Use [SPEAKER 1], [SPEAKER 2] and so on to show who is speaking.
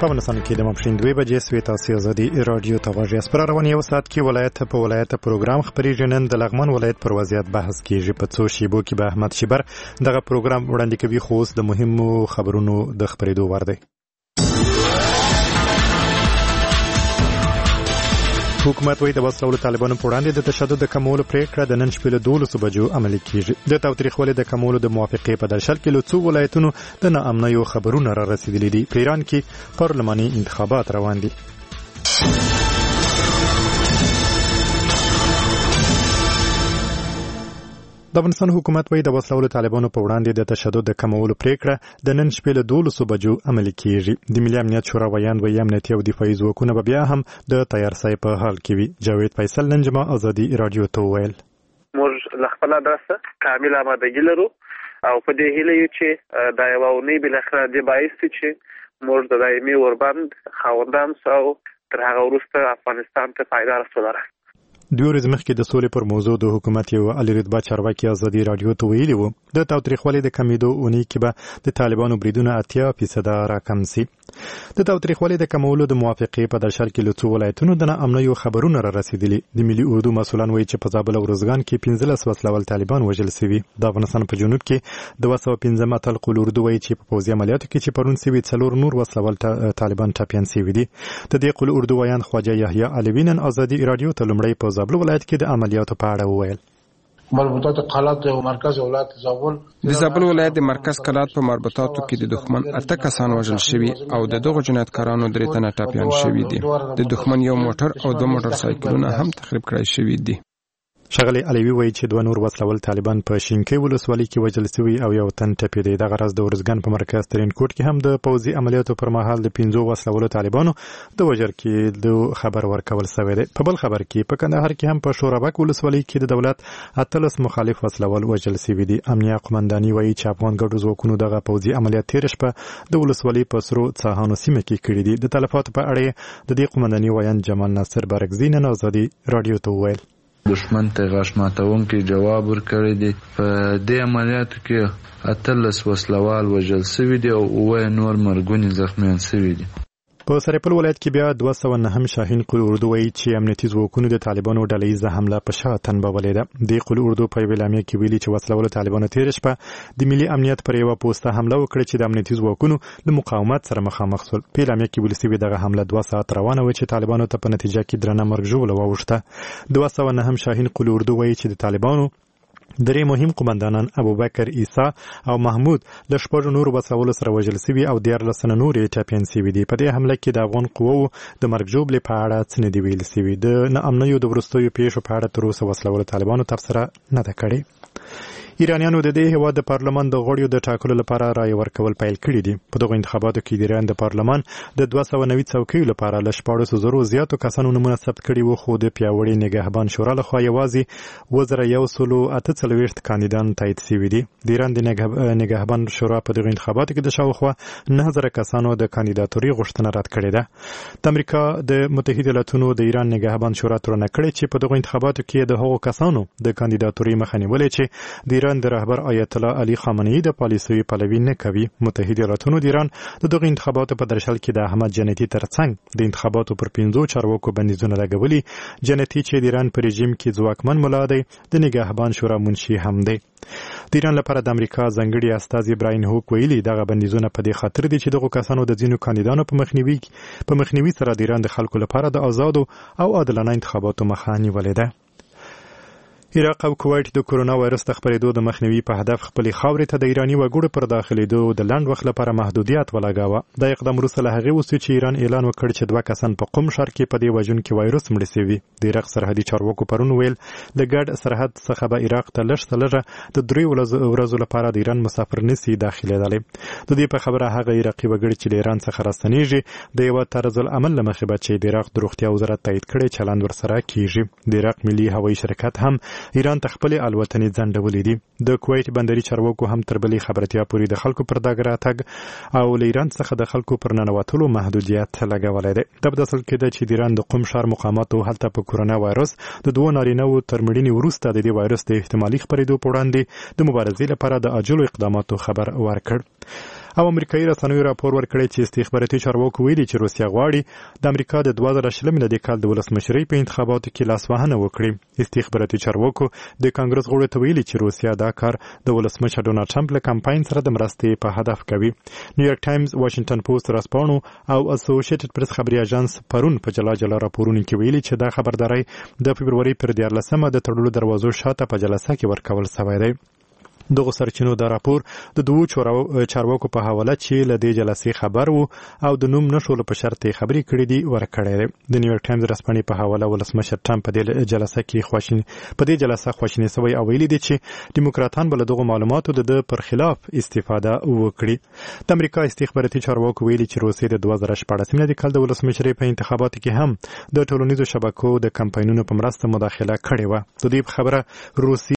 [SPEAKER 1] په افغانستان کې د ماپښین 2 بجې سوي تاسو ازادي رادیو ته غواړئ. پر روان یو ساعت کې ولایت په ولایت پروګرام خبري جنن د لغمان ولایت پر وضعیت بحث کیږي. په څو شیبو کې به احمد شیبر دغه پروګرام وړاندې کوي، خو اوس د مهمو خبرونو د خبرېدو وار دی. حکومت وایي د وسلو طالبانو په وړاندې د تشدد د کمولو پریکړه د نن شپې له 12 بجو عملي کیږي. د تاوتریخوالي د کمولو د موافقې په درشل کې له څو ولایتونو د ناامنیو خبرونه را رسیدلي دي. په ایران کې پارلماني انتخابات روان دي. د افغانستان حکومت وایي د وسلو طالبانو په وړاندې د تشدد د کمولو پریکړه د نن شپې له 12 بجو عملي کیږي. د ملي امنیت شورا ویاند وایي امنیتي او دفاعي ځواکونه به بیا هم د تیارسۍ په حال کې وي. جاوید فیصل نن جمعه ازادي رادیو ته وویل
[SPEAKER 2] موږ له خپل درسه کامل آمادګي لرو او په دې هیله یو چې د یو اونۍ بل اخر د باعث چې موږ د دایمي وربند خاوندان سو تر هغه وروسته افغانستان ته فایده رسوله.
[SPEAKER 1] دوی ورځ مخکې د سولې پر موضوع د حکومت یو علي رتبه چارواکي ازادي رادیو ته ویلي وو د تاوتریخوالي د کمیدو اونۍ کې به د طالبانو بریدونه 80% راکم سي. د تاوتریخوالي د کمولو د موافقې په درشل کې له څو ولایتونو د ناامنیو خبرونه را رسیدلي. د ملي اردو مسؤلان وایي چې په زابل او روزګان کې 15 وسلوال طالبان وژل شوي. د افغانستان په جنوب کې 215 متل قل اردو وایي چې په پوځي عملیاتو کې چې پرون سوي 4 نور وسلوال طالبان ټاپیان شوي دي. د دې قل اردو ویان خواجه یحیی علوی نن ازادي رادیو ته لومړی په زابل ولایت کې د عملیاتو په اړه وویل.
[SPEAKER 3] مربوطات قلات او مرکز ولایت زابل
[SPEAKER 4] د زابل ولایت د مرکز قلات په مربوطاتو کې د دښمن 8 کسان وژل شوي او د دغه جنایتکارانو 3 تنه ټاپیان شوي دي. د دښمن یو موټر او 2 موټر سایکلونه هم تخریب کړای شوي دي.
[SPEAKER 1] شغلی علوی وایي چې 2 نور وسلوال طالبان په شینکۍ ولسوالۍ کې وژل شوي او یو تن ټپي دی. دغه راز د ورزګان په مرکز ترینکوټ کې هم د پوځي عملیاتو پر مهال د 15 وسلوالو طالبانو د وژل کېدو خبر ورکول شوی دی. په بل خبر کې په کندهار کې هم په شورابک ولسوالۍ کې د دولت 18 مخالف وسلوال وژل شوي دي. امنیه قومنداني وایي چې افغان ګډو ځواکونو دغه پوځي عملیات تیر شپه د ولسوالۍ په سرو څاهانو سیمه کې کړي دي. د تلفاتو په اړه د دې قومنداني ویاند جمال ناصر برګزی نن ازادي رادیو ته وویل
[SPEAKER 5] دشمن ته غاښ ماتونکي جواب ورکړی دی. په دې عملیاتو کې 18 وسلوال وژل شوي دي او 9 نور مرګوني زخمیان شوي دي.
[SPEAKER 1] په سرپل ولایت کې بیا 209 شاهین قل اردو وایي چې امنیتي ځواکونو د طالبانو ډلهیزه حمله په شا تنبولې ده. د قل اردو په اعلامیه کې ویلي چې وسلوال طالبانو تیر شپه د ملي امنیت پر یو پوسټه حمله وکړه چې د امنیتي ځواکونو له مقاومت سره مخامخ شول. په اعلامیه کې ویل شوی دغه حمله 2 ساعت روانه و چې طالبانو ته په نتیجه کې درنه مرګ ژوبله واوښته. 209 شاهین قل اردو وایي چې د طالبانو درې مهم قومندانان ابوبکر عیسی او محمود د شپږ نور وسلوالو سره وژل شوي او 14 نور یې ټاپیان شوي دي. په دې حمله کې د افغان قواو د مرګ ژوبلې په اړه څه نه دي ویل شوي. د ناامنیو د وروستیو پیښو په اړه تر اوسه وسلوالو طالبانو تبصره نه ده کړې. ایرانیانو د دې هیواد د پارلمان د غړیو د ټاکلو لپاره رای ورکول پیل کړي دي. په دغه انتخاباتو کې د ایران د پارلمان د 290 څوکیو لپاره له 14,000 زیاتو کسانو نومونه ثبت کړي وو، خو د پیاوړي نگهبان شورا لخوا یوازې 1,148 کاندیدان تایید شوي دي. د ایران د نگهبان شورا په دغه انتخاباتو کې د شاوخوا 9,000 کسانو د کاندیداتوري غوښتنه رد کړې ده. د امریکا د متحده ایالاتونو د ایران نگهبان شورا تورنه کړې چې په دغه انتخاباتو کې د هغو کسانو د کاندیداتوري مخه نیولې چې د ایران د رهبر آیت الله علي خامنه‌ای د پالیسۍ پلوي نه کوي. متحده ایالاتونو د ایران د دغه انتخاباتو په درشل کې د احمد جنتی ترڅنګ د انتخاباتو پر 15 چارواکو بندیزونه لګولي. جنتی چې د ایران په رژیم کې ځواکمن ملا دی، د نگهبان شورا منشي هم دی. د ایران لپاره د امریکا ځانګړي استازي براین هوک ویلي دغه بندیزونه په دې خاطر دي چې دغه کسانو د ځینو کاندیدانو په مخنیوي سره د ایران د خلکو لپاره د آزادو او عادلانه انتخاباتو مخه نیولې ده. عراق او کویت د کرونا وایرس د خپرېدو د مخنیوي په هدف خپلې خاورې ته د ایراني وګړو پر داخلېدو د لنډ وخت لپاره محدودیت ولګاوه. د اقدام وروسته له هغې وروسته چې ایران اعلان وکړ چې 2 کسان په قم ښار کې په دې وژونکي وایرس مړه شوي. د عراق سرحدي چارواکو پرون ویل له ګډ سرحد څخه به عراق ته لږ د 3 ورځو لپاره د ایران مسافر نشي داخلېدلی. د دې په خبره هغه عراقي وګړي چې له ایران څخه راستنیږي د یو طرز العمل له مخې به چې د عراق د روغتیا وزارت تایید کړی چلند ورسره کیږي. د عراق ملي هوایي شرکت هم ایران ته خپل الوتنې ځنډولې دي. د کویت بندري چارواکو هم تر بلې خبرتیا پورې د خلکو پر داګ راتګ او له ایران څخه د خلکو پر ننوتلو محدودیت لګولی دی. دا په اصل کې ده چې د ایران د قم ښار مقاماتو هلته په کورونا وایرس د 2 نارینه‌وو تر مړینې وروسته د دې وایرس د احتمالي خپرېدو په وړاندې د مبارزې لپاره د عاجلو اقداماتو خبر ورکړ. او امریکایي رسنیو راپور ورکړی چې استخباراتي چارواکو ویلي چې روسیا غواړي د امریکا د 2020 میلادي کال د ولسمشرۍ په انتخاباتو کې لاسوهنه وکړي. استخباراتي چارواکو د کانګرس غړو ته ویلي چې روسیا دا کار د ولسمشر ډونالډ ټرمپ له کمپاین سره د مرستې په هدف کوي. نیویارک ټایمز، واشنگټن پوسټ رسپانو او اسوسییټډ پریس خبري اژانس پرون په جلا راپورونه کې ویلي چې دا خبرداري د فبروري پر 14مه د تړلو دروازو شاته په جلسه کې ورکول شوی دی. دغه سرچینو دا راپور د دوو چارواکو په حواله چې له دې جلسې خبر وو او د نوم نشول په شرط خبري کړې دي ورکړې ده. د نیویارک ټایمز رسمي په حواله ولسمشر ټرمپ په دې جلسه خواشینی سوی او ویلي دي چې دیموکراتان بل دغه معلوماتو د پر خلاف استفاده وکړي. د امریکا استخباراتي چارواکو ویلي چې روسیه د 2014 میلادي کال د ولسمشرۍ په انتخاباتو کې هم د ټولنیزو شبکو د کمپاینونو په مرسته مداخله کړې و. د دې خبره روسیه